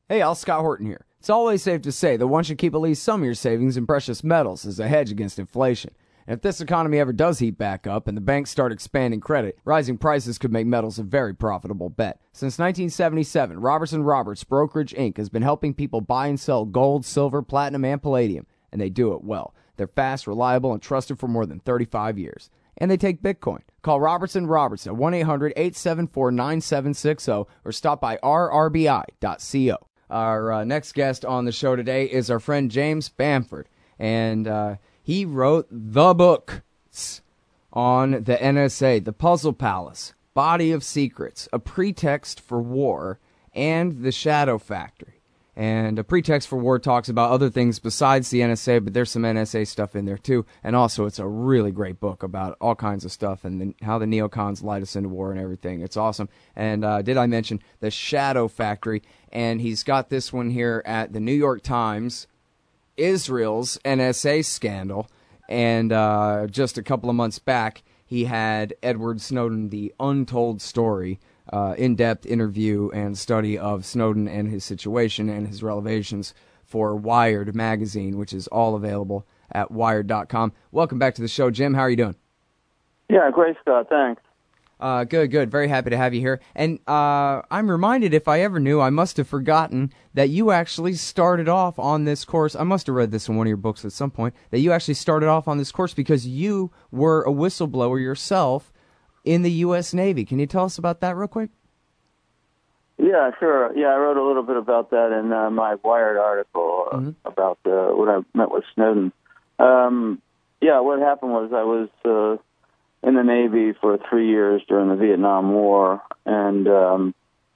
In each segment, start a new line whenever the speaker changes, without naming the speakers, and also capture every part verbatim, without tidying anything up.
Hey, Al Scott Horton here. It's always safe to say that one should keep at least some of your savings in precious metals as a hedge against inflation. And if this economy ever does heat back up and the banks start expanding credit, rising prices could make metals a very profitable bet. Since nineteen seventy-seven, Robertson Roberts Brokerage Incorporated has been helping people buy and sell gold, silver, platinum, and palladium, and they do it well. They're fast, reliable, and trusted for more than thirty-five years. And they take Bitcoin. Call Robertson Roberts at one eight hundred eight seven four nine seven six zero or stop by r r b i dot co. Our uh, next guest on the show today is our friend James Bamford, and uh, he wrote the book on the N S A, The Puzzle Palace, Body of Secrets, A Pretext for War, and The Shadow Factory. And A Pretext for War talks about other things besides the N S A, but there's some N S A stuff in there too. And also, it's a really great book about all kinds of stuff and the, how the neocons light us into war and everything. It's awesome. And uh, did I mention The Shadow Factory? And he's got this one here at the New York Times, Israel's N S A scandal. And uh, just a couple of months back, he had Edward Snowden, The Untold Story, uh, in-depth interview and study of Snowden and his situation and his revelations for Wired magazine, which is all available at wired dot com. Welcome back to the show, Jim. How are you doing?
Yeah, great, Scott. Thanks.
Uh, good, good. Very happy to have you here. And uh, I'm reminded, if I ever knew, I must have forgotten that you actually started off on this course. I must have read this in one of your books at some point, that you actually started off on this course because you were a whistleblower yourself in the U S Navy. Can you tell us about that real quick?
Yeah, sure. Yeah, I wrote a little bit about that in uh, my Wired article uh, mm-hmm. about uh, when I met with Snowden. Um, yeah, what happened was I was uh, in the Navy for three years during the Vietnam War, and um,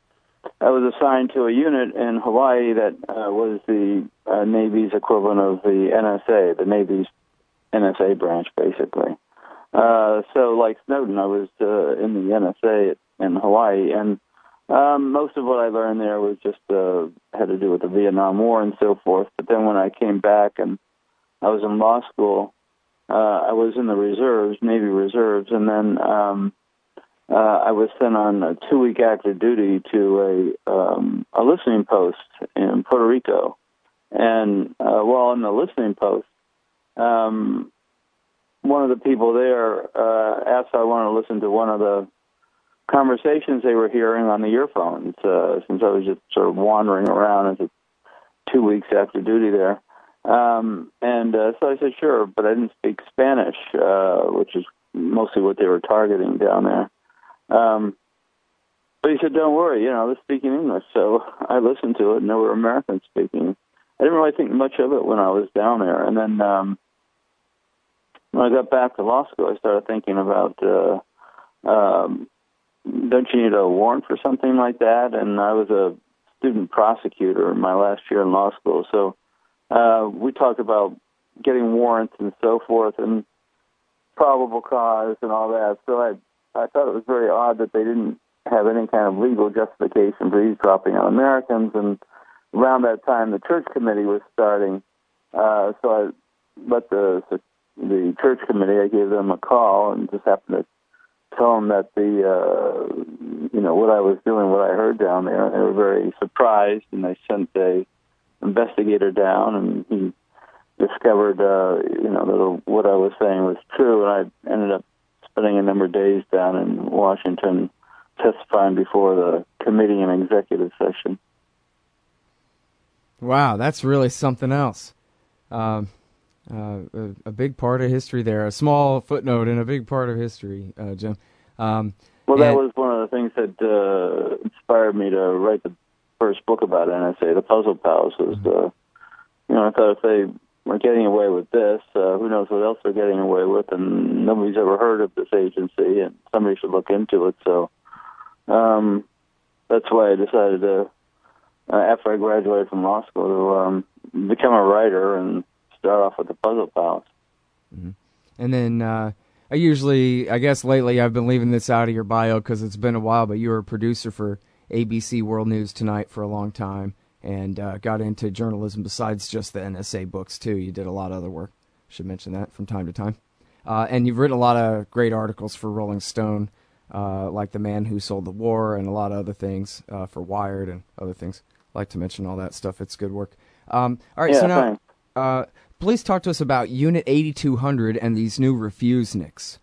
I was assigned to a unit in Hawaii that uh, was the uh, Navy's equivalent of the N S A, the Navy's N S A branch, basically. Uh, so, like Snowden, I was uh, in the N S A in Hawaii, and um, most of what I learned there was just uh, had to do with the Vietnam War and so forth. But then when I came back and I was in law school, Uh, I was in the reserves, Navy reserves, and then um, uh, I was sent on a two-week active duty to a um, a listening post in Puerto Rico. And uh, while on the listening post, um, one of the people there uh, asked if I wanted to listen to one of the conversations they were hearing on the earphones, uh, since I was just sort of wandering around as a two weeks after duty there. Um, and uh, so I said, sure, but I didn't speak Spanish, uh, which is mostly what they were targeting down there. Um, but he said, don't worry, you know, they're speaking English. So I listened to it, and there were Americans speaking. I didn't really think much of it when I was down there. And then um, when I got back to law school, I started thinking about, uh, um, don't you need a warrant for something like that? And I was a student prosecutor in my last year in law school, so Uh, we talked about getting warrants and so forth and probable cause and all that. So I I thought it was very odd that they didn't have any kind of legal justification for eavesdropping on Americans. And around that time, the church committee was starting. Uh, so I let the, the church committee, I gave them a call and just happened to tell them that the, uh, you know, what I was doing, what I heard down there. And they were very surprised, and they sent a investigator down, and he discovered, uh, you know, that what I was saying was true, and I ended up spending a number of days down in Washington testifying before the committee and executive session.
Wow, that's really something else. Um, uh, a, a big part of history there, a small footnote in a big part of history, uh, Jim. Um,
well, that was one of the things that uh, inspired me to write the first book about N S A, The Puzzle Palace. Was, uh, you know, I thought if they were getting away with this, uh, who knows what else they're getting away with, and nobody's ever heard of this agency, and somebody should look into it. So um, that's why I decided to, uh, after I graduated from law school, to um, become a writer and start off with The Puzzle Palace.
Mm-hmm. And then uh, I usually, I guess lately I've been leaving this out of your bio because it's been a while, but you were a producer for A B C World News Tonight for a long time, and uh, got into journalism besides just the N S A books, too. You did a lot of other work. Should mention that from time to time. Uh, and you've written a lot of great articles for Rolling Stone, uh, like The Man Who Sold the War, and a lot of other things uh, for Wired and other things like to mention all that stuff. It's good work. Um, all right,
yeah,
so now,
thanks.
uh, please talk to us about Unit eighty-two hundred and these new refuseniks.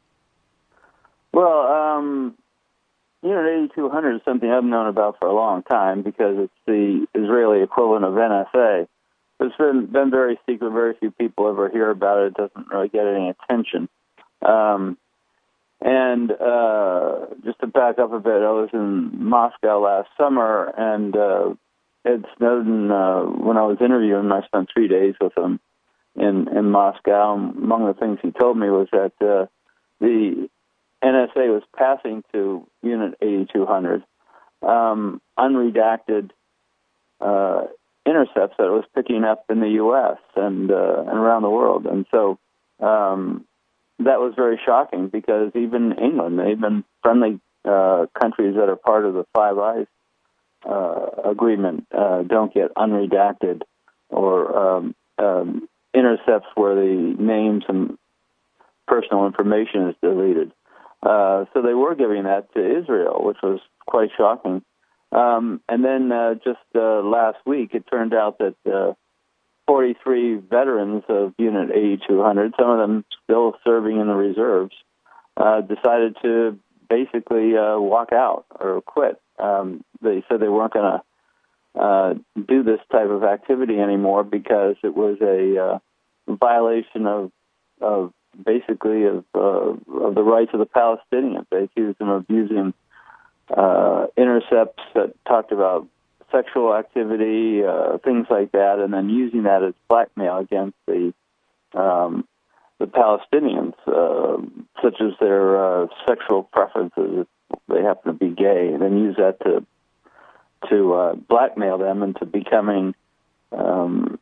Well, um, Unit eighty-two hundred is something I've known about for a long time because it's the Israeli equivalent of N S A. It's been been very secret. Very few people ever hear about it. It doesn't really get any attention. Um, and uh, just to back up a bit, I was in Moscow last summer, and uh, Ed Snowden, uh, when I was interviewing him, I spent three days with him in, in Moscow. Among the things he told me was that uh, the N S A was passing to Unit eighty-two hundred um, unredacted uh, intercepts that it was picking up in the U S and uh, and around the world, and so um, that was very shocking because even England, even friendly uh, countries that are part of the Five Eyes uh, agreement, uh, don't get unredacted or um, um, intercepts where the names and personal information is deleted. Uh, so they were giving that to Israel, which was quite shocking. Um, and then uh, just uh, last week, it turned out that uh, forty-three veterans of Unit eighty-two hundred, some of them still serving in the reserves, uh, decided to basically uh, walk out or quit. Um, they said they weren't going to uh, do this type of activity anymore because it was a uh, violation of of basically of uh, of the rights of the Palestinians. They accused them of using uh, intercepts that talked about sexual activity, uh, things like that, and then using that as blackmail against the um, the Palestinians, uh, such as their uh, sexual preferences if they happen to be gay, and then use that to to uh, blackmail them into becoming um,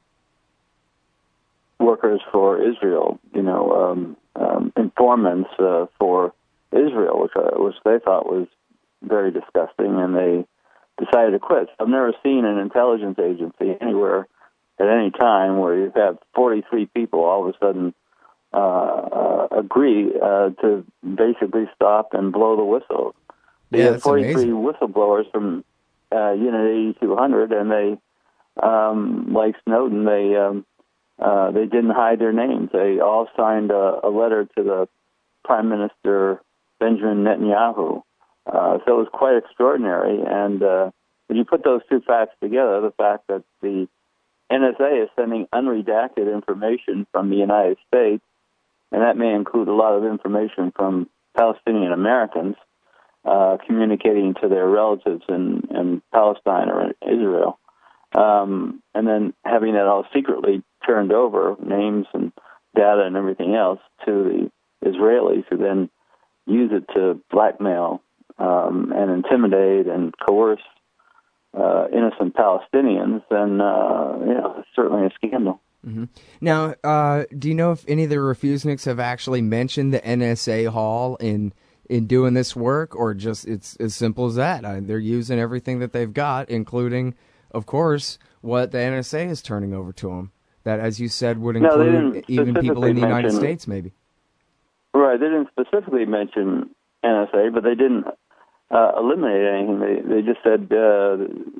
workers for Israel, you know, um, um, informants uh, for Israel, which uh, which they thought was very disgusting, and they decided to quit. I've never seen an intelligence agency anywhere at any time where you have forty-three people all of a sudden uh, uh, agree uh, to basically stop and blow the whistle. They
Yeah,
had
that's
forty-three
amazing.
whistleblowers from uh, Unit eighty-two hundred, and they, um, like Snowden, they um, uh, they didn't hide their names. They all signed a, a letter to the Prime Minister Benjamin Netanyahu. Uh, so it was quite extraordinary. And uh, when you put those two facts together, the fact that the N S A is sending unredacted information from the United States, and that may include a lot of information from Palestinian Americans uh, communicating to their relatives in, in Palestine or in Israel, um, and then having that all secretly turned over, names and data and everything else, to the Israelis, who then use it to blackmail um, and intimidate and coerce uh, innocent Palestinians, then uh, you know, it's certainly a scandal.
Mm-hmm. Now, uh, do you know if any of the refuseniks have actually mentioned the N S A Hall in in doing this work, or just it's as simple as that? Uh, they're using everything that they've got, including, of course, what the N S A is turning over to them. That, as you said, would
No, they
include
didn't
even people in the United
mention-
States, maybe.
Right, they didn't specifically mention N S A, but they didn't uh, eliminate anything. They they just said uh,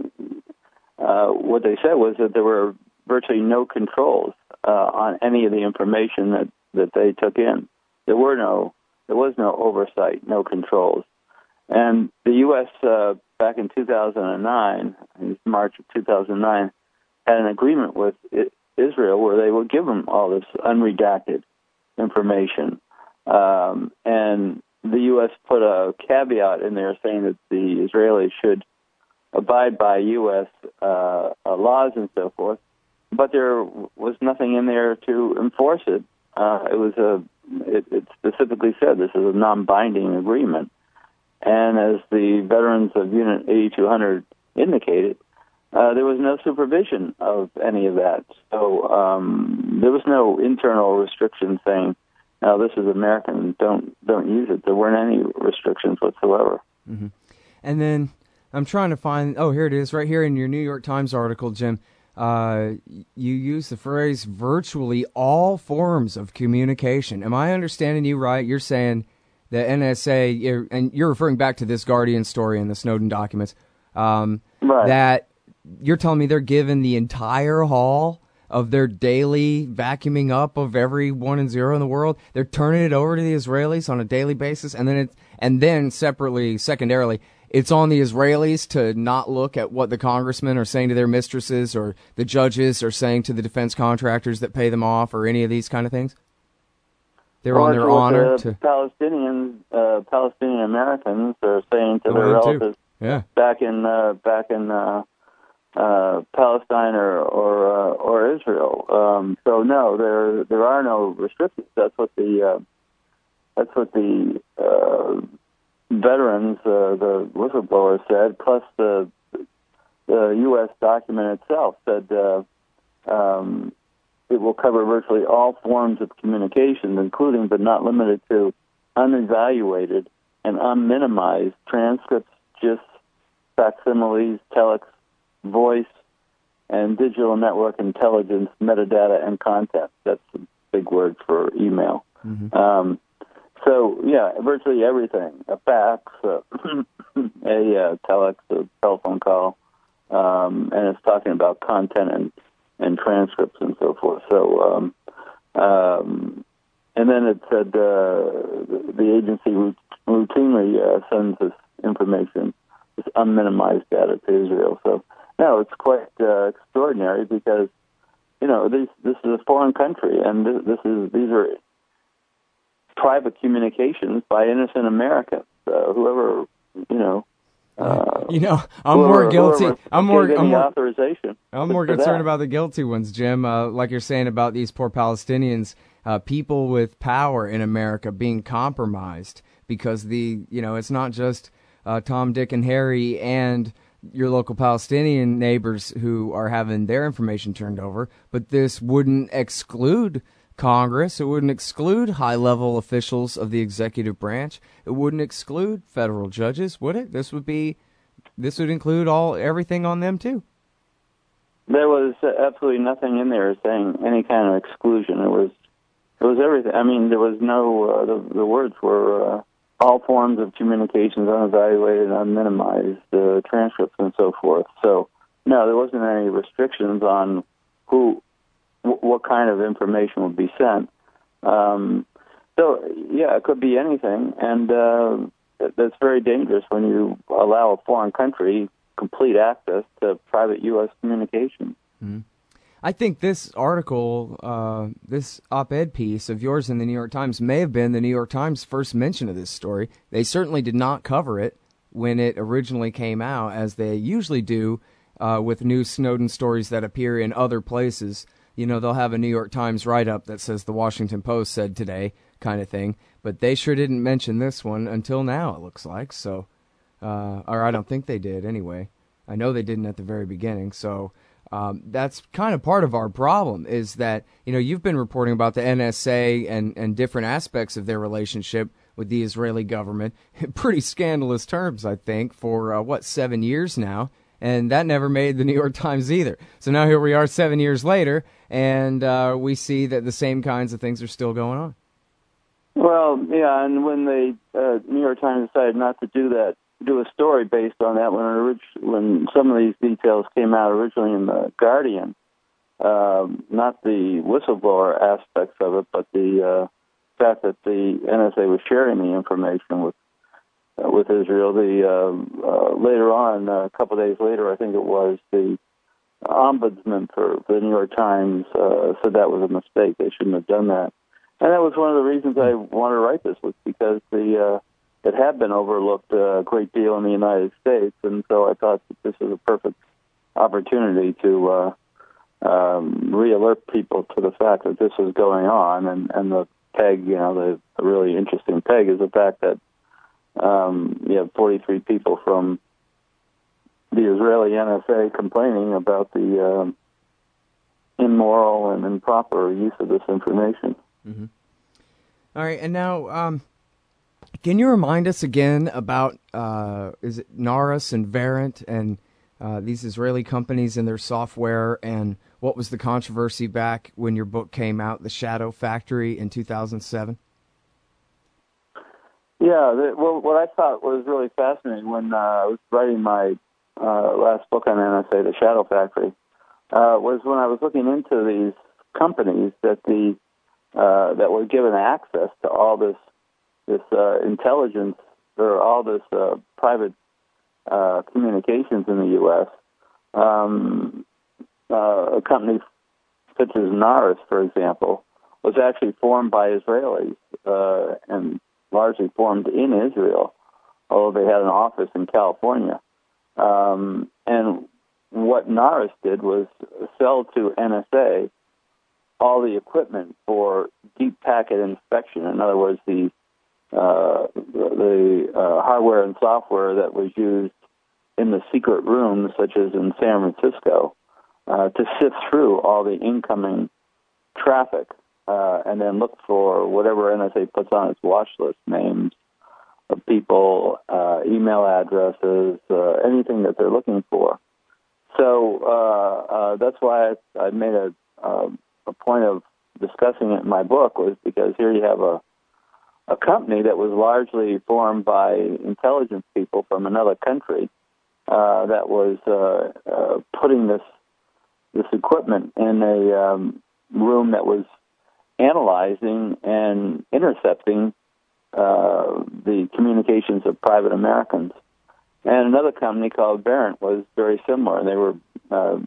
uh, what they said was that there were virtually no controls uh, on any of the information that, that they took in. There were no, there was no oversight, no controls. And the U S uh, back in two thousand nine, in March of two thousand nine, had an agreement with Israel where they would give them all this unredacted information. Um, and the U S put a caveat in there saying that the Israelis should abide by U S uh, laws and so forth, but there was nothing in there to enforce it. Uh, it was a, it, it specifically said this is a non-binding agreement, and as the veterans of Unit eighty-two hundred indicated, uh, there was no supervision of any of that. So um, there was no internal restriction saying, "No, this is American. Don't don't use it." There weren't any restrictions whatsoever.
Mm-hmm. And then I'm trying to find. Oh, here it is, right here in your New York Times article, Jim. Uh, you use the phrase "virtually all forms of communication." Am I understanding you right? You're saying the N S A, you're, and you're referring back to this Guardian story and the Snowden documents, um,
Right.
that you're telling me they're giving the entire haul of their daily vacuuming up of every one and zero in the world. They're turning it over to the Israelis on a daily basis, and then it, and then separately, secondarily, it's on the Israelis to not look at what the congressmen are saying to their mistresses or the judges are saying to the defense contractors that pay them off or any of these kind of things. They're
well,
on their
what
honor
the
to
Palestinians, uh, Palestinian Americans are saying to their relatives
yeah.
back in uh, back in uh, uh, Palestine or or, uh, or Israel. Um, so no, there there are no restrictions. That's what the uh, that's what the uh, veterans, uh, the whistleblower said. Plus the the U S document itself said. Uh, um, It will cover virtually all forms of communication, including but not limited to unevaluated and unminimized transcripts, GIFs, facsimiles, telex, voice, and digital network intelligence, metadata, and content. That's a big word for email. Mm-hmm. Um, so, yeah, virtually everything, a fax, uh, a uh, telex, a telephone call, um, and it's talking about content and and transcripts and so forth. So, um, um, and then it said uh, the, the agency routinely uh, sends this information, this unminimized data to Israel. So, no, it's quite uh, extraordinary because, you know, this this is a foreign country, and this, this is these are private communications by innocent Americans. Uh, whoever, you know.
Uh, you know, I'm more guilty. I'm more. I'm more
authorization.
I'm more concerned about the guilty ones, Jim. Uh, like you're saying about these poor Palestinians, uh, people with power in America being compromised because the, you know, it's not just uh, Tom, Dick, and Harry and your local Palestinian neighbors who are having their information turned over, but this wouldn't exclude Congress. It wouldn't exclude high-level officials of the executive branch. It wouldn't exclude federal judges, would it? This would be, this would include all everything on them too.
There was absolutely nothing in there saying any kind of exclusion. It was, it was everything. I mean, there was no. Uh, the, the words were uh, all forms of communications, unevaluated, unminimized, uh, transcripts, and so forth. So, no, there wasn't any restrictions on who. What kind of information would be sent. Um, so, yeah, it could be anything, and uh, that's very dangerous when you allow a foreign country complete access to private U S communications.
Mm-hmm. I think this article, uh, this op-ed piece of yours in the New York Times may have been the New York Times' first mention of this story. They certainly did not cover it when it originally came out, as they usually do uh, with new Snowden stories that appear in other places. You know, they'll have a New York Times write-up that says the Washington Post said today kind of thing. But they sure didn't mention this one until now, it looks like. So, uh, or I don't think they did anyway. I know they didn't at the very beginning. So um, that's kind of part of our problem is that, you know, you've been reporting about the N S A and, and different aspects of their relationship with the Israeli government in pretty scandalous terms, I think, for, uh, what, seven years now. And that never made the New York Times either. So now here we are seven years later, and uh, we see that the same kinds of things are still going on.
Well, yeah, and when the uh, New York Times decided not to do that, do a story based on that, when orig- when some of these details came out originally in the Guardian, uh, not the whistleblower aspects of it, but the uh, fact that the N S A was sharing the information with Uh, with Israel. The uh, uh, later on, uh, a couple of days later, I think it was, the ombudsman for, for the New York Times uh, said that was a mistake. They shouldn't have done that. And that was one of the reasons I wanted to write this, was because the uh, it had been overlooked a great deal in the United States, and so I thought that this was a perfect opportunity to uh, um, re-alert people to the fact that this was going on. And, and the peg, you know, the, the really interesting peg is the fact that Um, you have forty-three people from the Israeli N S A complaining about the uh, immoral and improper use of this information.
Mm-hmm. All right, and now, um, can you remind us again about, uh, is it Narus and Verint and uh, these Israeli companies and their software, and what was the controversy back when your book came out, The Shadow Factory, in two thousand seven?
Yeah, the, well, what I thought was really fascinating when uh, I was writing my uh, last book on N S A, The Shadow Factory, uh, was when I was looking into these companies that the uh, that were given access to all this this uh, intelligence or all this uh, private uh, communications in the U S. Um, uh, a company such as Narus, for example, was actually formed by Israelis uh, and largely formed in Israel, although they had an office in California. Um, and what Narus did was sell to N S A all the equipment for deep packet inspection. In other words, the uh, the uh, hardware and software that was used in the secret rooms, such as in San Francisco, uh, to sift through all the incoming traffic uh, and then look for whatever N S A puts on its watch list, names of people, uh, email addresses, uh, anything that they're looking for. So uh, uh, that's why I, I made a, uh, a point of discussing it in my book, was because here you have a, a company that was largely formed by intelligence people from another country uh, that was uh, uh, putting this this equipment in a um, room that was analyzing and intercepting uh, the communications of private Americans. And another company called Verint was very similar. They were uh,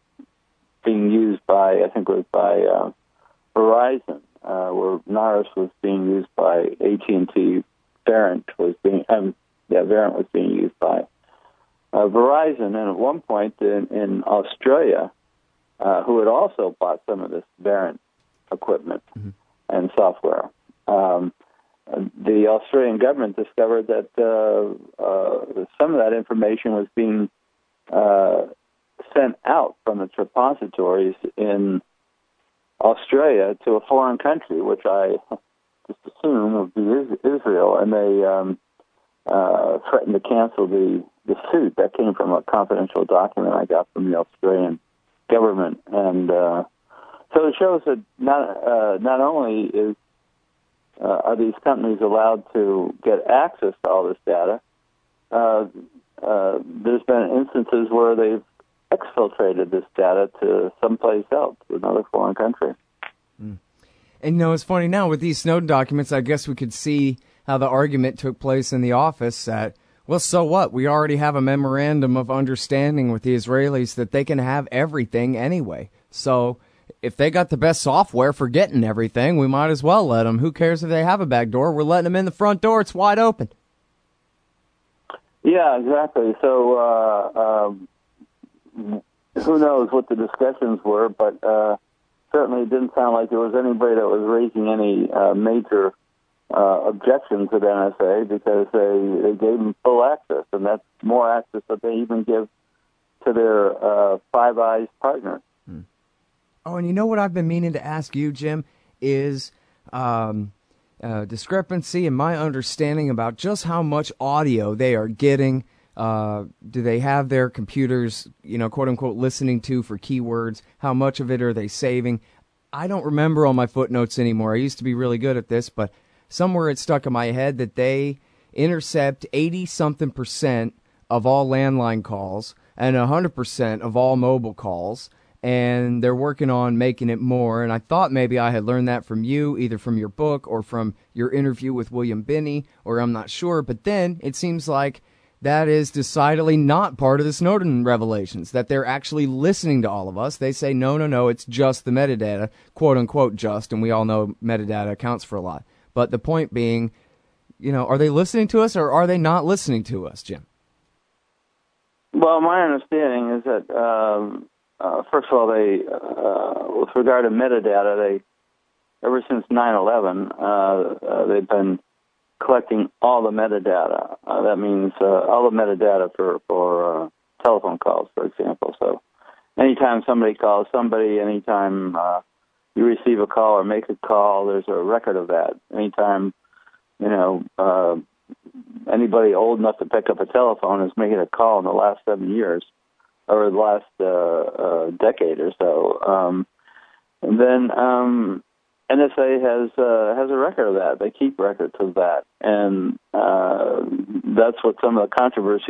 being used by, I think it was by uh, Verizon, uh, where Narus was being used by A T and T. Verint was being, um, yeah, Verint was being used by uh, Verizon. And at one point in, in Australia, uh, who had also bought some of this Verint equipment mm-hmm. and software, um, the Australian government discovered that uh, uh, some of that information was being uh, sent out from its repositories in Australia to a foreign country, which I just assume would be Israel, and they um, uh, threatened to cancel the, the suit. That came from a confidential document I got from the Australian government. And uh, so it shows that not, uh, not only is Uh, are these companies allowed to get access to all this data? Uh, uh, there's been instances where they've exfiltrated this data to someplace else, another foreign country.
Mm. And, you know, it's funny now with these Snowden documents, I guess we could see how the argument took place in the office that, well, so what? We already have a memorandum of understanding with the Israelis that they can have everything anyway. So if they got the best software for getting everything, we might as well let them. Who cares if they have a back door? We're letting them in the front door. It's wide open.
Yeah, exactly. So uh, um, who knows what the discussions were, but uh, certainly it didn't sound like there was anybody that was raising any uh, major uh, objections at N S A, because they, they gave them full access, and that's more access that they even give to their uh, Five Eyes partners. Hmm.
Oh, and you know what I've been meaning to ask you, Jim, is um, uh, discrepancy in my understanding about just how much audio they are getting. Uh, do they have their computers, you know, quote unquote, listening to for keywords? How much of it are they saving? I don't remember all my footnotes anymore. I used to be really good at this, but somewhere it stuck in my head that they intercept eighty something percent of all landline calls and one hundred percent of all mobile calls. And they're working on making it more. And I thought maybe I had learned that from you, either from your book or from your interview with William Binney, or I'm not sure. But then it seems like that is decidedly not part of the Snowden revelations, that they're actually listening to all of us. They say, no, no, no, it's just the metadata, quote unquote just, and we all know metadata accounts for a lot. But the point being, you know, are they listening to us or are they not listening to us, Jim?
Well, my understanding is that um Uh, first of all, they, uh, with regard to metadata, they, ever since nine eleven, uh, uh, they've been collecting all the metadata. Uh, that means uh, all the metadata for, for uh, telephone calls, for example. So anytime somebody calls somebody, anytime uh, you receive a call or make a call, there's a record of that. Anytime, you know, uh, anybody old enough to pick up a telephone is making a call in the last seven years. Or the last uh, uh, decade or so, um, and then um, N S A has uh, has a record of that. They keep records of that, and uh, that's what some of the controversy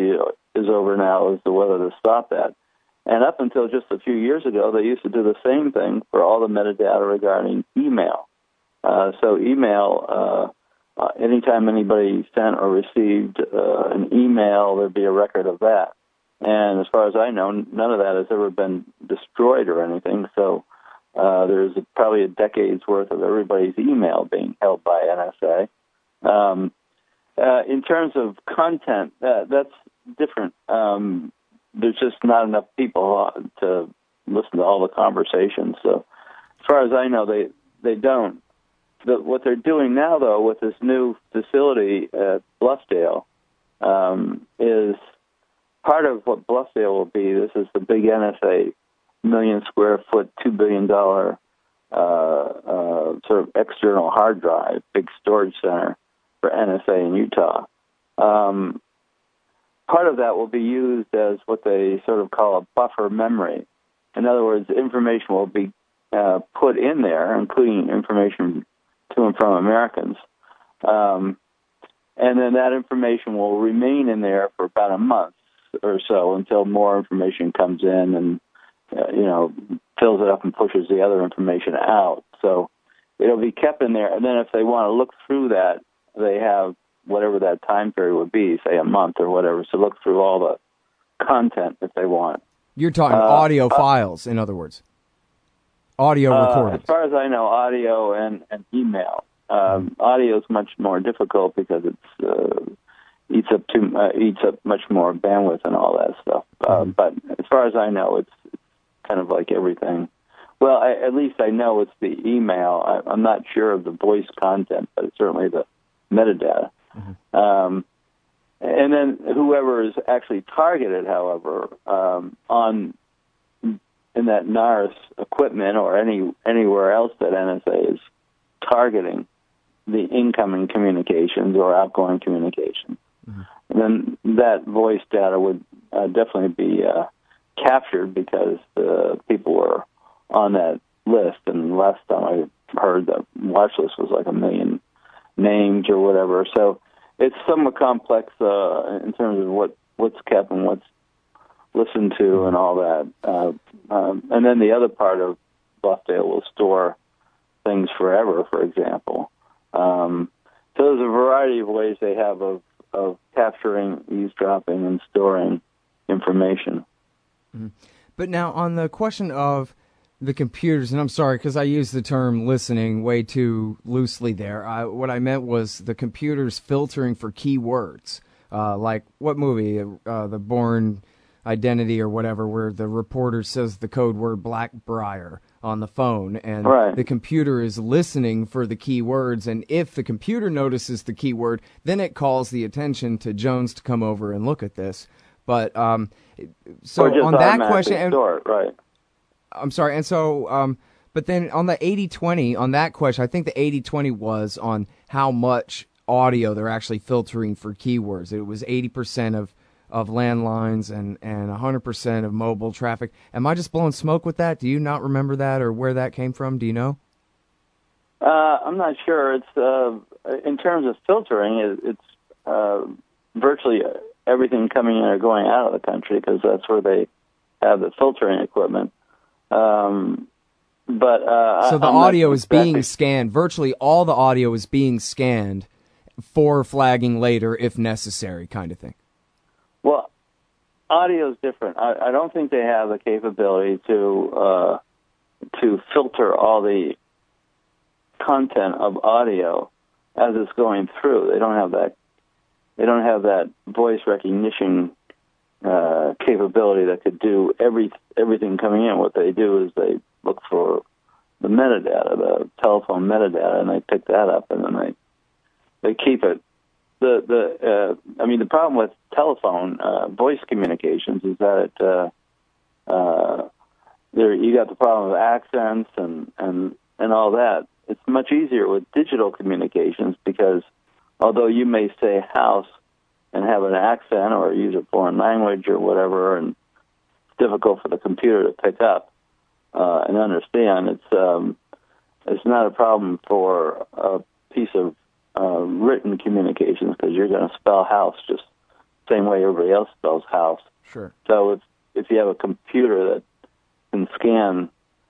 is over now as to whether to stop that. And up until just a few years ago, they used to do the same thing for all the metadata regarding email. Uh, so email, uh, uh, anytime anybody sent or received uh, an email, there'd be a record of that. And as far as I know, none of that has ever been destroyed or anything. So uh, there's probably a decade's worth of everybody's email being held by N S A. Um, uh, in terms of content, uh, that's different. Um, there's just not enough people to listen to all the conversations. So as far as I know, they, they don't. The, what they're doing now, though, with this new facility at Bluffdale um, is part of what Bluffdale will be. This is the big N S A million square foot, two billion dollars uh, uh, sort of external hard drive, big storage center for N S A in Utah. Um, part of that will be used as what they sort of call a buffer memory. In other words, information will be uh, put in there, including information to and from Americans. Um, and then that information will remain in there for about a month or so until more information comes in and, uh, you know, fills it up and pushes the other information out. So it'll be kept in there. And then if they want to look through that, they have whatever that time period would be, say a month or whatever, to look through all the content if they want.
You're talking uh, audio uh, files, in other words. Audio
uh,
recordings.
As far as I know, audio and, and email. Um, audio is much more difficult because it's uh, eats up too uh, eats up much more bandwidth and all that stuff. Uh, mm-hmm. But as far as I know, it's, it's kind of like everything. Well, I, at least I know it's the email. I, I'm not sure of the voice content, but it's certainly the metadata. Mm-hmm. Um, and then whoever is actually targeted, however, um, on in that NARIS equipment or any anywhere else that N S A is targeting the incoming communications or outgoing communications, mm-hmm. then that voice data would uh, definitely be uh, captured because the people were on that list. And last time I heard, the watch list was like a million names or whatever. So it's somewhat complex uh, in terms of what, what's kept and what's listened to and all that. Uh, um, and then the other part of Bluffdale will store things forever, for example. Um, so there's a variety of ways they have of, of capturing, eavesdropping, and storing information.
Mm-hmm. But now on the question of the computers, and I'm sorry because I used the term listening way too loosely there. I, what I meant was the computers filtering for keywords, uh, like what movie, uh, The Bourne Identity or whatever, where the reporter says the code word Blackbriar on the phone, and
right.
the computer is listening for the keywords, and if the computer notices the keyword, then it calls the attention to Jones to come over and look at this. But um, so on that question, and,
store, right?
I'm sorry, and so, um, but then on the eighty twenty, on that question, I think the eighty twenty was on how much audio they're actually filtering for keywords. It was eighty percent of of landlines and, and one hundred percent of mobile traffic. Am I just blowing smoke with that? Do you not remember that or where that came from? Do you know?
Uh, I'm not sure. It's uh, in terms of filtering, it, it's uh, virtually everything coming in or going out of the country because that's where they have the filtering equipment. Um, but uh,
So the
I'm
audio is
exactly...
being scanned. Virtually all the audio is being scanned for flagging later if necessary, kind of thing.
Well, audio is different. I, I don't think they have the capability to uh, to filter all the content of audio as it's going through. They don't have that. They don't have that voice recognition uh, capability that could do every everything coming in. What they do is they look for the metadata, the telephone metadata, and they pick that up, and then they they keep it. The the uh, I mean the problem with telephone uh, voice communications is that it, uh, uh, there you got the problem of accents and, and and all that. It's much easier with digital communications because although you may say house and have an accent or use a foreign language or whatever, and it's difficult for the computer to pick up uh, and understand, it's um, it's not a problem for a piece of Uh, written communications because you're going to spell house just same way everybody else spells house.
Sure.
So if if you have a computer that can scan,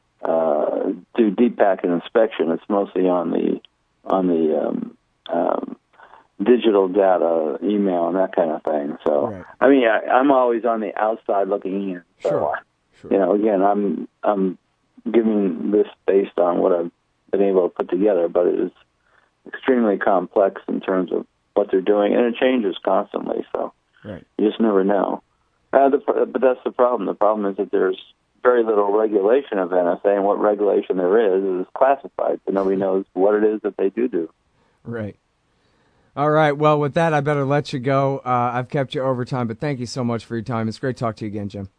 uh, do deep packet inspection, it's mostly on the on the um, um, digital data, email, and that kind of thing. So,
right.
I mean, I, I'm always on the outside looking in. So,
Sure. Sure.
you know, again, I'm I'm giving this based on what I've been able to put together, but it is extremely complex in terms of what they're doing, and it changes constantly. So,
right.
you just never know. Uh, the, but that's the problem. The problem is that there's very little regulation of N S A, and what regulation there is is classified, so nobody knows what it is that they do do.
Right. All right. Well, with that, I better let you go. Uh, I've kept you over time, but thank you so much for your time. It's great to talk to you again, Jim.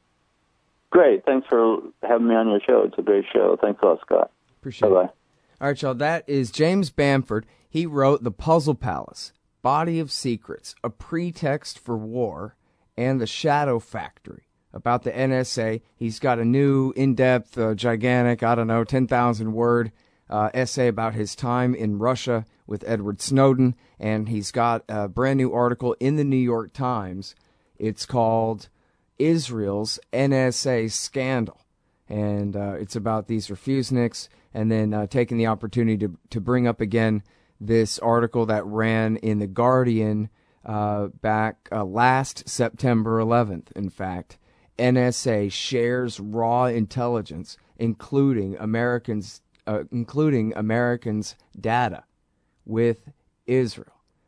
Great. Thanks for having me on your show. It's a great show. Thanks a lot, Scott.
Appreciate
Bye-bye.
it. All right, y'all. That is James Bamford. He wrote The Puzzle Palace, Body of Secrets, A Pretext for War, and The Shadow Factory, about the N S A. He's got a new, in-depth, uh, gigantic, I don't know, ten thousand word uh, essay about his time in Russia with Edward Snowden, and he's got a brand new article in the New York Times. It's called Israel's N S A Scandal, and uh, it's about these refuseniks, and then uh, taking the opportunity to, to bring up again this article that ran in The Guardian uh, back uh, last September eleventh, in fact. N S A shares raw intelligence, including Americans, uh, including Americans' data, with Israel.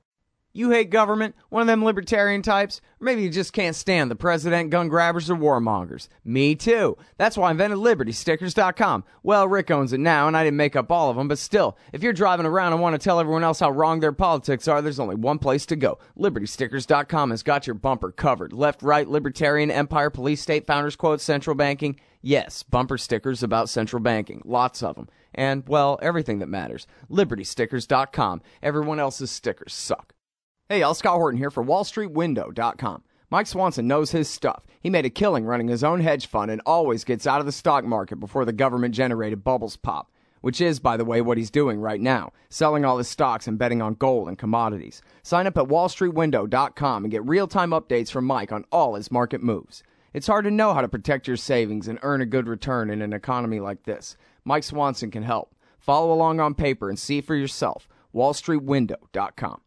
You hate government? One of them libertarian types? Or maybe you just can't stand the president, gun grabbers, or warmongers. Me too. That's why I invented Liberty Stickers dot com. Well, Rick owns it now, and I didn't make up all of them, but still, if you're driving around and want to tell everyone else how wrong their politics are, there's only one place to go. Liberty Stickers dot com has got your bumper covered. Left, right, libertarian, empire, police, state, founders quotes, central banking. Yes, bumper stickers about central banking. Lots of them. And, well, everything that matters. Liberty Stickers dot com. Everyone else's stickers suck. Hey y'all, Scott Horton here for Wall Street Window dot com. Mike Swanson knows his stuff. He made a killing running his own hedge fund and always gets out of the stock market before the government-generated bubbles pop, which is, by the way, what he's doing right now, selling all his stocks and betting on gold and commodities. Sign up at Wall Street Window dot com and get real-time updates from Mike on all his market moves. It's hard to know how to protect your savings and earn a good return in an economy like this. Mike Swanson can help. Follow along on paper and see for yourself. Wall Street Window dot com.